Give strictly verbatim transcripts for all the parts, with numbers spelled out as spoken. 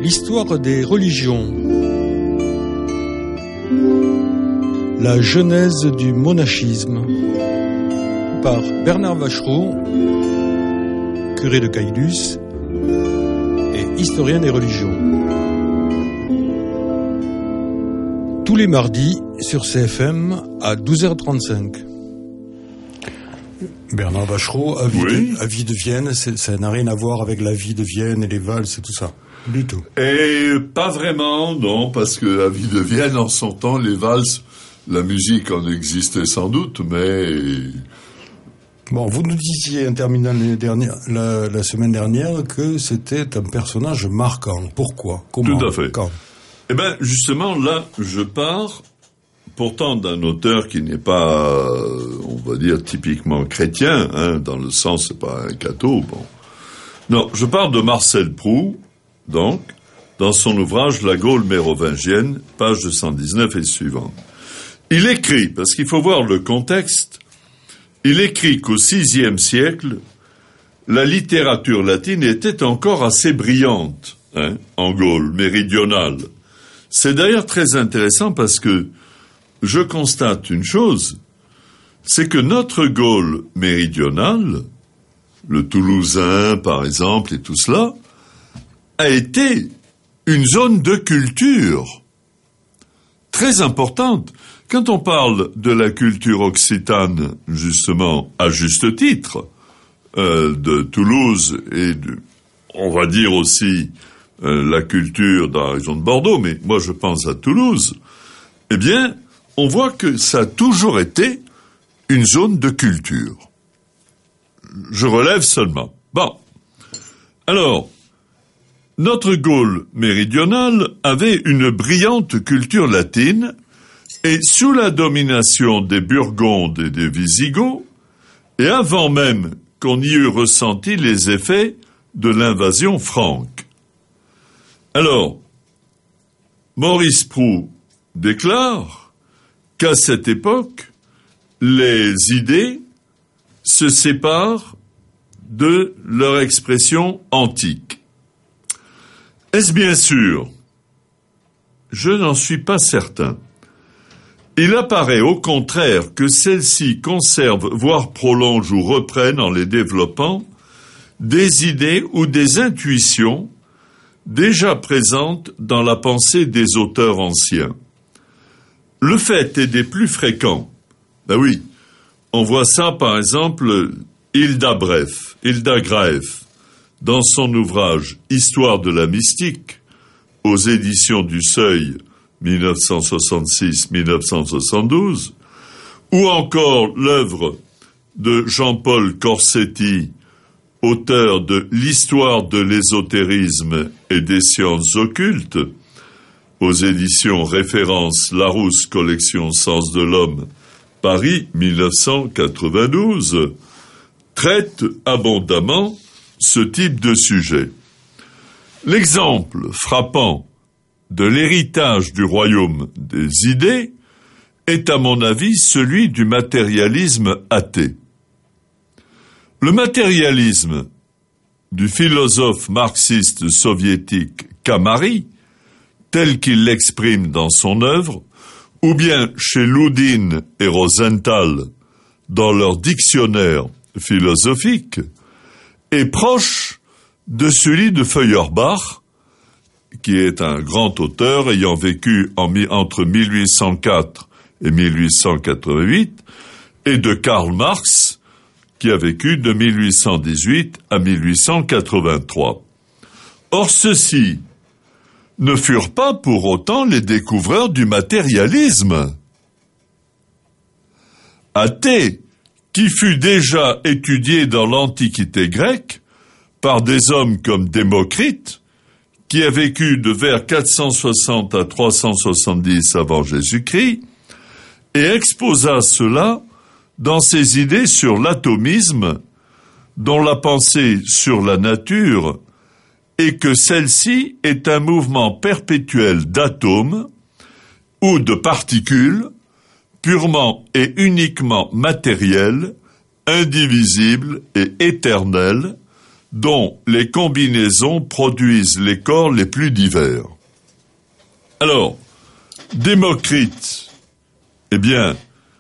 L'histoire des religions. La genèse du monachisme. Par Bernard Vachereau, curé de Caylus et historien des religions. Tous les mardis sur C F M à douze heures trente-cinq. Bernard Vachereau, à vie, oui. de, à vie de Vienne, ça n'a rien à voir avec la vie de Vienne et les valses et tout ça. Du tout. Et pas vraiment, non, parce que à vie de Vienne, en son temps, les valses, la musique en existait sans doute, mais... Bon, vous nous disiez, en terminant l'année dernière, la, la semaine dernière, que c'était un personnage marquant. Pourquoi? Comment? Tout à fait. Quand? Eh ben, justement, là, je pars, pourtant d'un auteur qui n'est pas, on va dire, typiquement chrétien, hein, dans le sens, c'est pas un catho, bon. Non, je pars de Marcel Proust, donc, dans son ouvrage La Gaule mérovingienne, page deux cent dix-neuf et suivante. Il écrit, parce qu'il faut voir le contexte, il écrit qu'au sixième siècle, la littérature latine était encore assez brillante, hein, en Gaule méridionale. C'est d'ailleurs très intéressant parce que je constate une chose, c'est que notre Gaule méridionale, le Toulousain par exemple et tout cela, a été une zone de culture très importante. Quand on parle de la culture occitane, justement, à juste titre, euh, de Toulouse et, de, on va dire aussi, euh, la culture dans la région de Bordeaux, mais moi je pense à Toulouse, eh bien, on voit que ça a toujours été une zone de culture. Je relève seulement. Bon. Alors, notre Gaule méridionale avait une brillante culture latine et sous la domination des Burgondes et des Visigoths, et avant même qu'on y eût ressenti les effets de l'invasion franque. Alors, Maurice Proust déclare qu'à cette époque, les idées se séparent de leur expression antique. Est-ce bien sûr? Je n'en suis pas certain. Il apparaît au contraire que celles-ci conservent, voire prolongent ou reprennent en les développant, des idées ou des intuitions déjà présentes dans la pensée des auteurs anciens. Le fait est des plus fréquents. Ben oui, on voit ça par exemple Hilda Greff, Hilda Greff, dans son ouvrage « Histoire de la mystique » aux éditions du Seuil, dix-neuf cent soixante-six à dix-neuf cent soixante-douze, ou encore l'œuvre de Jean-Paul Corsetti, auteur de « L'histoire de l'ésotérisme et des sciences occultes » aux éditions Référence Larousse, collection Sens de l'homme, Paris, dix-neuf cent quatre-vingt-douze, traite abondamment ce type de sujet. L'exemple frappant de l'héritage du royaume des idées est, à mon avis, celui du matérialisme athée. Le matérialisme du philosophe marxiste soviétique Kamari, tel qu'il l'exprime dans son œuvre, ou bien chez Loudine et Rosenthal dans leur dictionnaire philosophique, est proche de celui de Feuerbach, qui est un grand auteur ayant vécu en, entre mille huit cent quatre et mille huit cent quatre-vingt-huit, et de Karl Marx, qui a vécu de mille huit cent dix-huit à mille huit cent quatre-vingt-trois. Or, ceux-ci ne furent pas pour autant les découvreurs du matérialisme. Athée, qui fut déjà étudié dans l'Antiquité grecque par des hommes comme Démocrite, qui a vécu de vers quatre cent soixante à trois cent soixante-dix avant Jésus-Christ, et exposa cela dans ses idées sur l'atomisme, dont la pensée sur la nature est que celle-ci est un mouvement perpétuel d'atomes ou de particules purement et uniquement matérielles, indivisibles et éternelles, dont les combinaisons produisent les corps les plus divers. Alors, Démocrite, eh bien,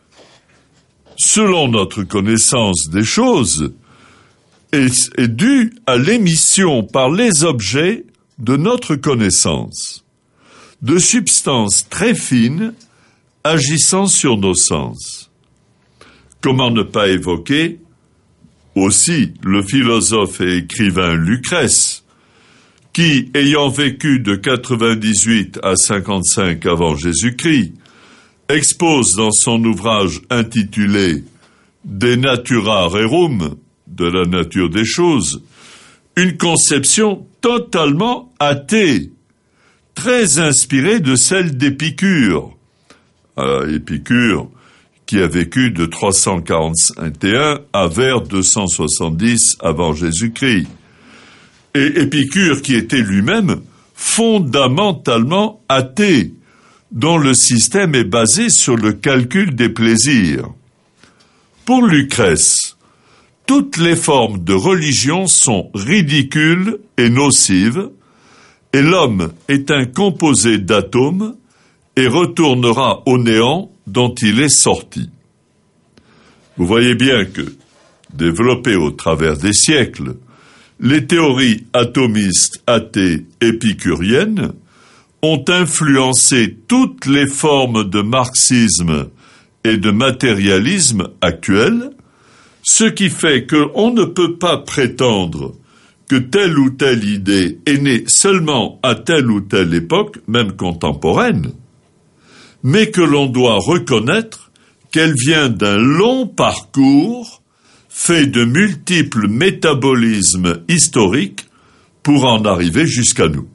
selon notre connaissance des choses, est, est due à l'émission par les objets de notre connaissance, de substances très fines agissant sur nos sens. Comment ne pas évoquer aussi le philosophe et écrivain Lucrèce, qui, ayant vécu de quatre-vingt-dix-huit à cinquante-cinq avant Jésus-Christ, expose dans son ouvrage intitulé « De natura rerum » de la nature des choses, une conception totalement athée, très inspirée de celle d'Épicure. Euh, Épicure, qui a vécu de trois cent quarante et un à vers deux cent soixante-dix avant Jésus-Christ. Et Épicure qui était lui-même fondamentalement athée, dont le système est basé sur le calcul des plaisirs. Pour Lucrèce, toutes les formes de religion sont ridicules et nocives, et l'homme est un composé d'atomes et retournera au néant dont il est sorti. Vous voyez bien que, développées au travers des siècles, les théories atomistes athées épicuriennes ont influencé toutes les formes de marxisme et de matérialisme actuels, ce qui fait qu'on ne peut pas prétendre que telle ou telle idée est née seulement à telle ou telle époque, même contemporaine, mais que l'on doit reconnaître qu'elle vient d'un long parcours fait de multiples métabolismes historiques pour en arriver jusqu'à nous.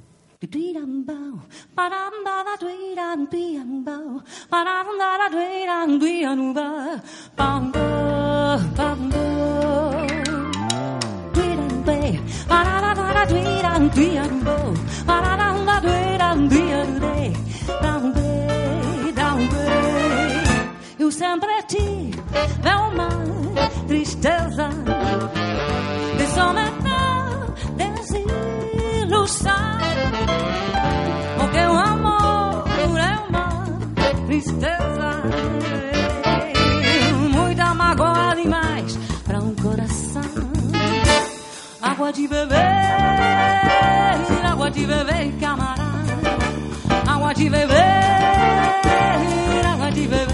Eu sempre tive uma tristeza, desomentar, desilusão, porque o amor é uma tristeza, muita mágoa demais para um coração. Água de beber, água de beber, camarada, água de beber, água de beber.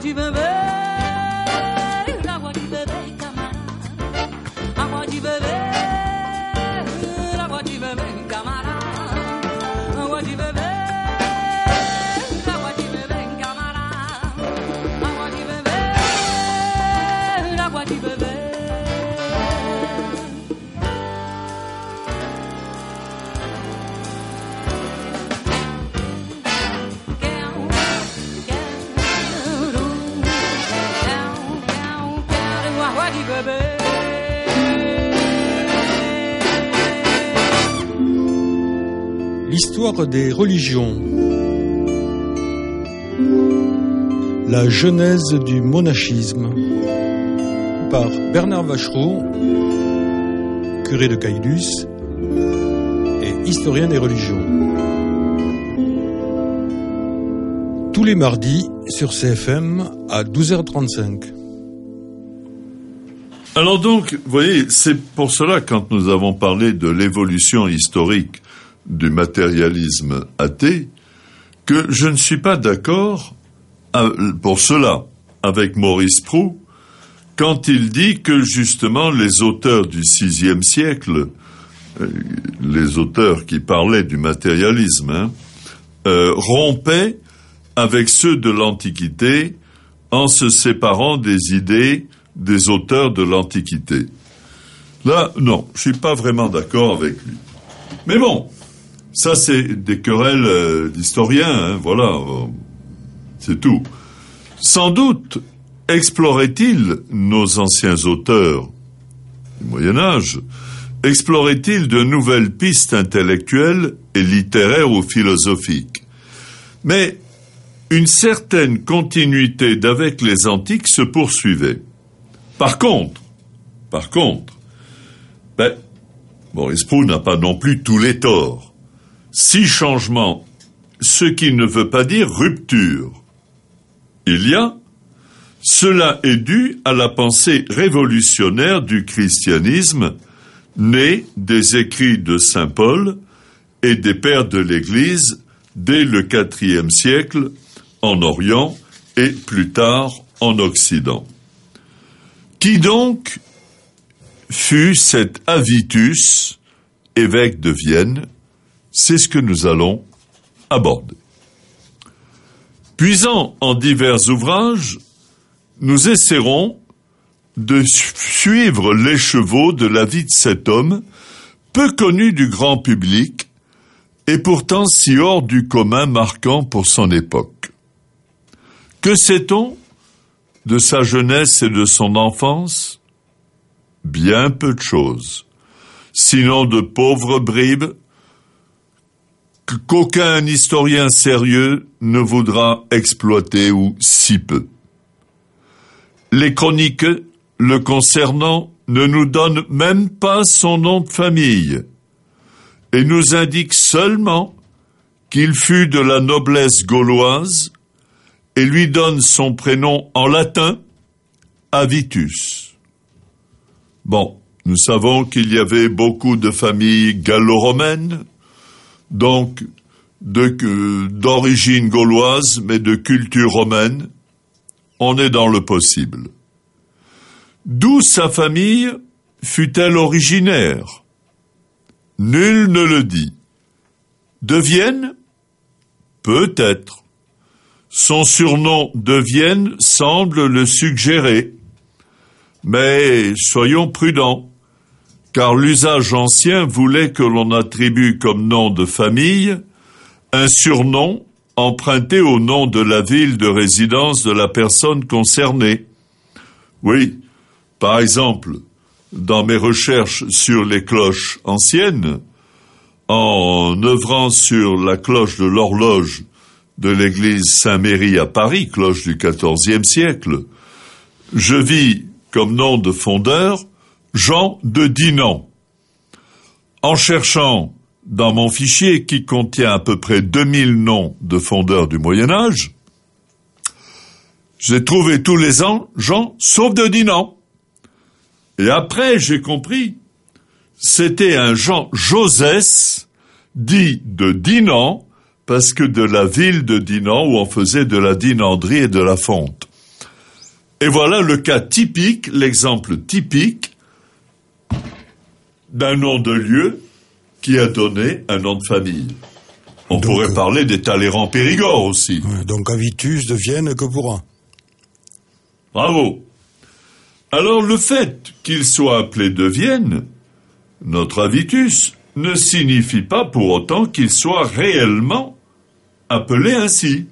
de beber, água de beber, camarada. Água de beber, água de beber, camarada. Água de beber, água de beber, camarada. Água de beber, água de beber. L'histoire des religions. La genèse du monachisme par Bernard Vachereau, curé de Caylus et historien des religions. Tous les mardis sur C F M à douze heures trente-cinq. Alors donc, vous voyez, c'est pour cela, quand nous avons parlé de l'évolution historique du matérialisme athée, que je ne suis pas d'accord pour cela avec Maurice Proulx quand il dit que justement les auteurs du sixième siècle, les auteurs qui parlaient du matérialisme, hein, euh, rompaient avec ceux de l'Antiquité en se séparant des idées des auteurs de l'Antiquité. Là, non, je suis pas vraiment d'accord avec lui. Mais bon, ça c'est des querelles euh, d'historiens, hein, voilà, euh, c'est tout. Sans doute explorait-il nos anciens auteurs du Moyen-Âge, explorait-il de nouvelles pistes intellectuelles et littéraires ou philosophiques. Mais une certaine continuité d'avec les antiques se poursuivait. Par contre, par contre, ben, Maurice Proulx n'a pas non plus tous les torts. Si changement, ce qui ne veut pas dire rupture, il y a, cela est dû à la pensée révolutionnaire du christianisme, né des écrits de saint Paul et des pères de l'Église dès le quatrième siècle en Orient et plus tard en Occident. Qui donc fut cet Avitus, évêque de Vienne? C'est ce que nous allons aborder. Puisant en divers ouvrages, nous essaierons de suivre l'écheveau de la vie de cet homme, peu connu du grand public, et pourtant si hors du commun marquant pour son époque. Que sait-on de sa jeunesse et de son enfance? Bien peu de choses, sinon de pauvres bribes qu'aucun historien sérieux ne voudra exploiter ou si peu. Les chroniques le concernant ne nous donnent même pas son nom de famille et nous indiquent seulement qu'il fut de la noblesse gauloise et lui donne son prénom en latin, Avitus. Bon, nous savons qu'il y avait beaucoup de familles gallo-romaines, donc de, euh, d'origine gauloise, mais de culture romaine. On est dans le possible. D'où sa famille fut-elle originaire? Nul ne le dit. De Vienne? Peut-être. Son surnom de Vienne semble le suggérer. Mais soyons prudents, car l'usage ancien voulait que l'on attribue comme nom de famille un surnom emprunté au nom de la ville de résidence de la personne concernée. Oui, par exemple, dans mes recherches sur les cloches anciennes, en œuvrant sur la cloche de l'horloge de l'église Saint-Méry à Paris, cloche du quatorzième siècle, je vis comme nom de fondeur Jean de Dinan. En cherchant dans mon fichier qui contient à peu près deux mille noms de fondeurs du Moyen-Âge, j'ai trouvé tous les ans Jean sauf de Dinan. Et après, j'ai compris, c'était un Jean Josès, dit de Dinan, parce que de la ville de Dinan, où on faisait de la dinanderie et de la fonte. Et voilà le cas typique, l'exemple typique d'un nom de lieu qui a donné un nom de famille. On donc, pourrait parler des Talleyrand-Périgord aussi. Donc Avitus de Vienne que pourra. Bravo. Alors le fait qu'il soit appelé de Vienne, notre Avitus, ne signifie pas pour autant qu'il soit réellement appelé ainsi.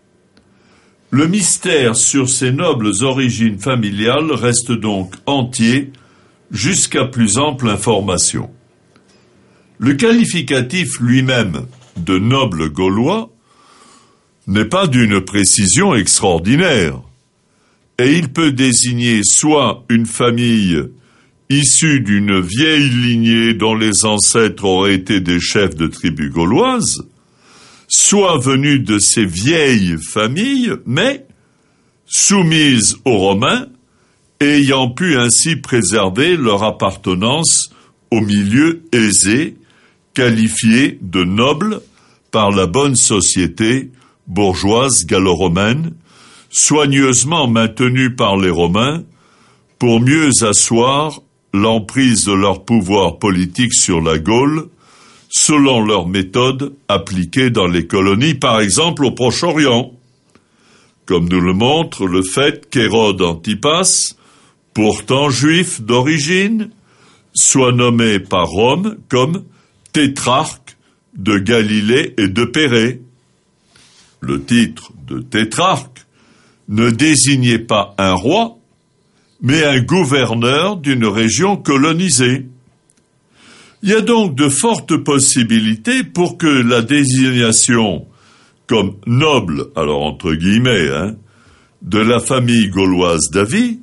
Le mystère sur ses nobles origines familiales reste donc entier jusqu'à plus ample information. Le qualificatif lui-même de noble gaulois n'est pas d'une précision extraordinaire, et il peut désigner soit une famille issue d'une vieille lignée dont les ancêtres auraient été des chefs de tribus gauloises, soit venue de ces vieilles familles, mais soumises aux Romains, et ayant pu ainsi préserver leur appartenance au milieu aisé, qualifié de noble par la bonne société bourgeoise gallo-romaine, soigneusement maintenue par les Romains pour mieux asseoir l'emprise de leur pouvoir politique sur la Gaule, selon leurs méthodes appliquées dans les colonies, par exemple au Proche-Orient, comme nous le montre le fait qu'Hérode Antipas, pourtant juif d'origine, soit nommé par Rome comme tétrarque de Galilée et de Pérée. Le titre de tétrarque ne désignait pas un roi, mais un gouverneur d'une région colonisée. Il y a donc de fortes possibilités pour que la désignation comme noble, alors entre guillemets, hein, de la famille gauloise d'Avie,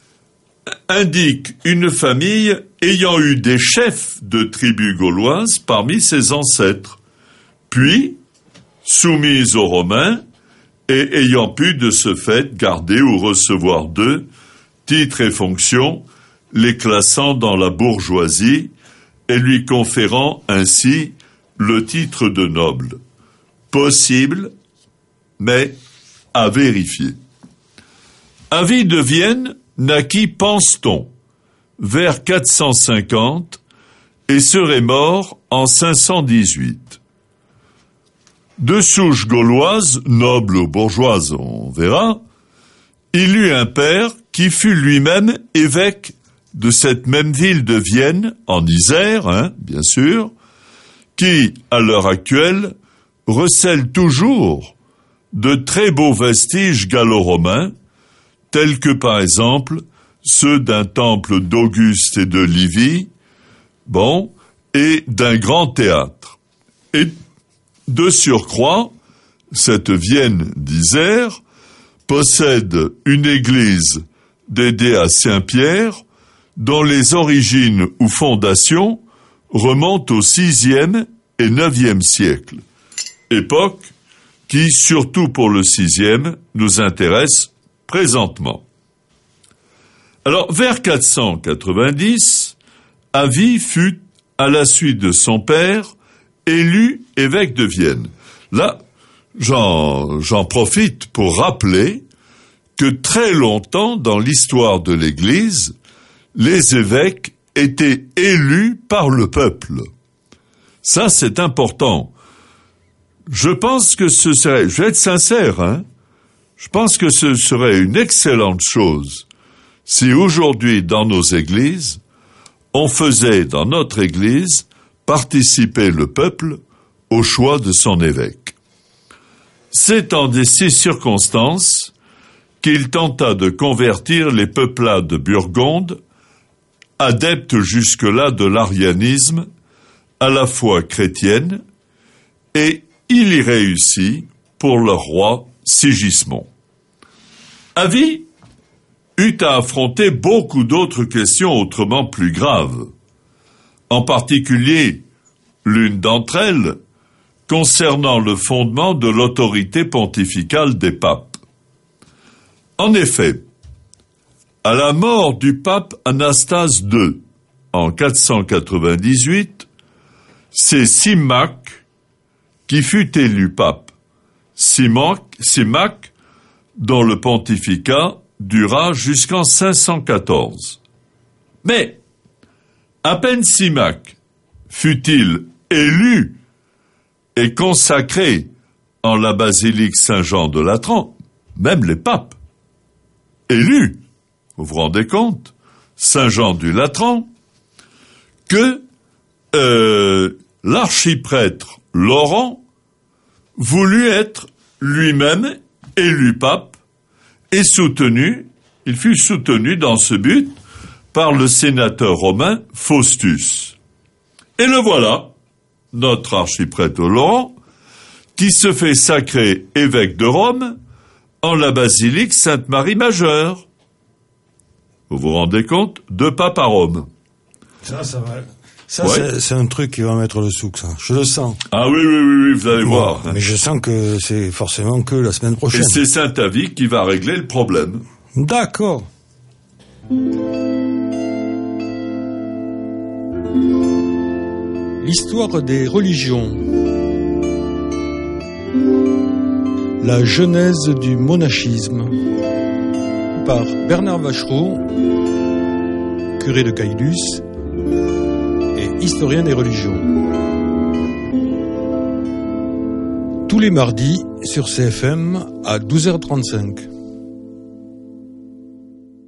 indique une famille ayant eu des chefs de tribus gauloises parmi ses ancêtres, puis soumise aux Romains et ayant pu de ce fait garder ou recevoir d'eux titres et fonctions, les classant dans la bourgeoisie et lui conférant ainsi le titre de noble. Possible, mais à vérifier. Avie de Vienne naquit, pense-t-on, vers quatre cent cinquante et serait mort en cinq cent dix-huit. De souche gauloise, noble ou bourgeoise, on verra, il eut un père qui fut lui-même évêque de cette même ville de Vienne, en Isère, hein, bien sûr, qui, à l'heure actuelle, recèle toujours de très beaux vestiges gallo-romains, tels que, par exemple, ceux d'un temple d'Auguste et de Livie, bon, et d'un grand théâtre. Et de surcroît, cette Vienne d'Isère possède une église dédiée à Saint-Pierre, dont les origines ou fondations remontent au sixième et neuvième siècle, époque qui, surtout pour le sixième, nous intéresse présentement. Alors, vers quatre cent quatre-vingt-dix, Avie fut, à la suite de son père, élu évêque de Vienne. Là, j'en, j'en profite pour rappeler que très longtemps dans l'histoire de l'Église, les évêques étaient élus par le peuple. Ça, c'est important. Je pense que ce serait, je vais être sincère, hein, je pense que ce serait une excellente chose si aujourd'hui, dans nos églises, on faisait dans notre église participer le peuple au choix de son évêque. C'est en ces circonstances qu'il tenta de convertir les peuplades de Burgonde, adeptes jusque-là de l'arianisme, à la foi chrétienne, et il y réussit pour leur roi Sigismond. Avie eut à affronter beaucoup d'autres questions autrement plus graves, en particulier l'une d'entre elles concernant le fondement de l'autorité pontificale des papes. En effet, à la mort du pape Anastase deux en quatre cent quatre-vingt-dix-huit, c'est Symmach qui fut élu pape. Symmach, Symmach, dont le pontificat dura jusqu'en cinq cent quatorze. Mais, à peine Simac fut-il élu et consacré en la basilique Saint-Jean de Latran, même les papes, élus, vous vous rendez compte, Saint-Jean du Latran, que euh, l'archiprêtre Laurent voulut être lui-même élu pape et soutenu, il fut soutenu dans ce but par le sénateur romain Faustus. Et le voilà, notre archiprêtre Laurent, qui se fait sacrer évêque de Rome en la basilique Sainte-Marie-Majeure. Vous vous rendez compte? Deux papes à Rome. Ça, ça va. Ça, Ouais. c'est, c'est un truc qui va mettre le souk, ça. Je le sens. Ah oui, oui, oui, oui, vous allez Bon, voir. mais je sens que c'est forcément que la semaine Et prochaine. c'est Saint-Avis qui va régler le problème. D'accord. L'histoire des religions. La genèse du monachisme. Par Bernard Vachereau, curé de Caylus et historien des religions. Tous les mardis sur C F M à douze heures trente-cinq.